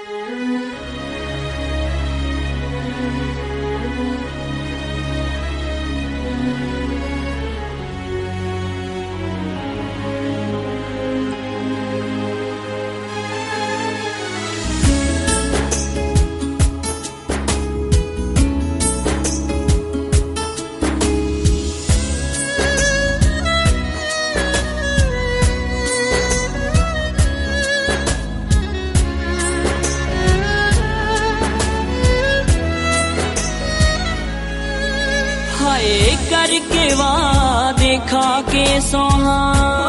हाय करके वादे खा के सोहा,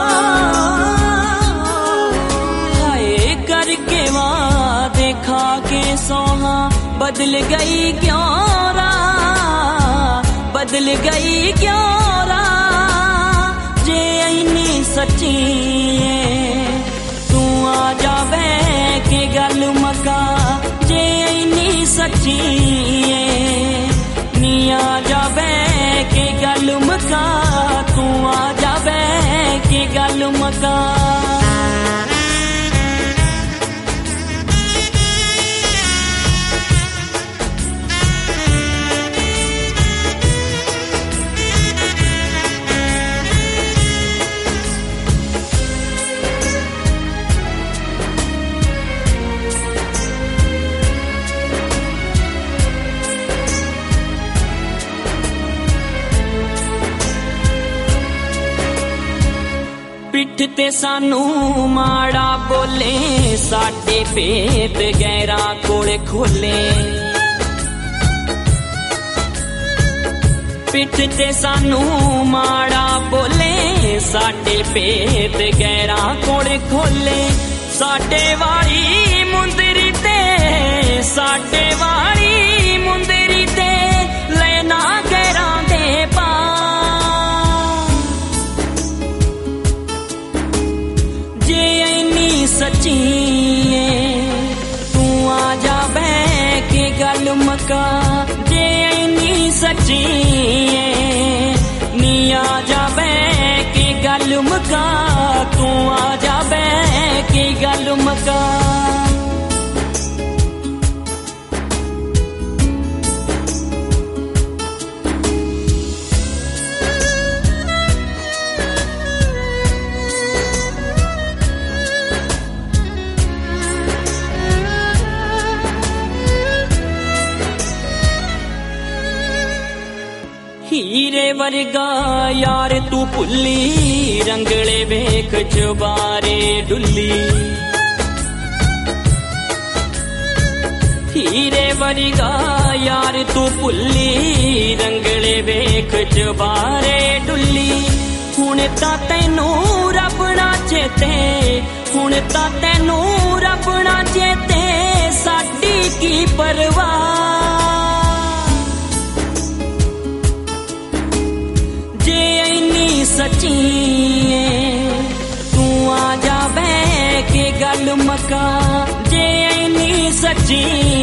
हाय करके वादे खा के सोहा, बदल गई क्यों राह, बदल गई क्यों राह। जे इन्नी सच्ची तू आ जावे के गल मका, जे इन्नी सच्ची नी आ जावे के गल मका, तू आ जावे के गल मका। पिठ ते सानू माड़ा बोले, साडे भेत गैरा कोले खोले। पिठ ते सानू माड़ा बोले, साडे भेत गैरा कोले खोले। साडे वाली मुंदरी ते, साडे वाली मुंदरी ते लेना गैरा दे पा। सच्ची तू आ जावे के गल मका, जे इन्नी सच्ची नी आ जावे के गल मका, तू आ जावे के गल मका। हीरे वर्गा यार तू भुल्ली, रंगले वेख चबारे डुल्ली। हीरे वर्गा यार तू भुल्ली, रंगले वेख चबारे डुल्ली। हुण तां तैनू रब ना चेते, हुण तां तैनू रब ना चेते, साडी की परवाह। सच्ची तू आ जावे के गल मका, जे इन्नी सच्ची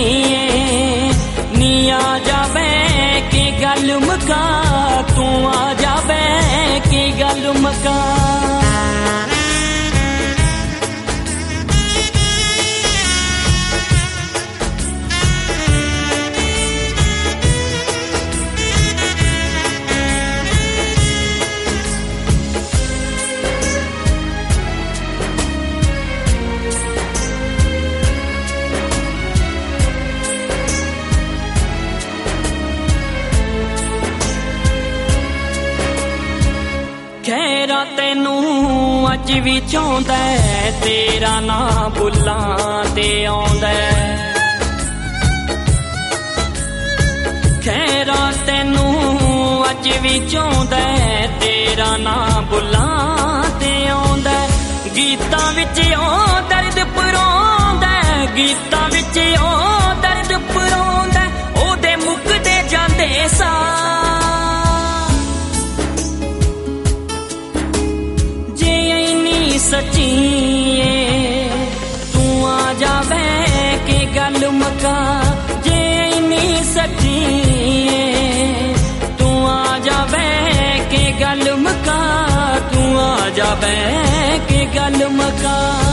नी आ जावे के गल मका, तू आ जावे के गल मका। खैरा तैनू अज भी चाहुंदा, तेरा ना भुल्लां ते आउंदा। खैरा तैनू अज भी चाहुंदा, तेरा ना भुल्लां ते आउंदा। गीतां विच ओ दर्द परोंदा, गीतां विच ओ दर्द परोंदा, ओदे मुकदे जांदे सा। सच्ची तू आ जावे के गल मका, जे इन्नी सच्ची तू आ जावे के गल मका, तू आ जावे के गल मका।